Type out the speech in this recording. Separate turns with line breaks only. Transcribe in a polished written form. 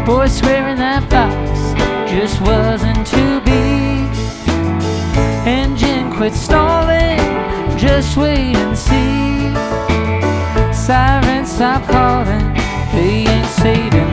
Voice square in that box just wasn't to be. Engine quit stalling, just wait and see. Sirens stop calling, they ain't saving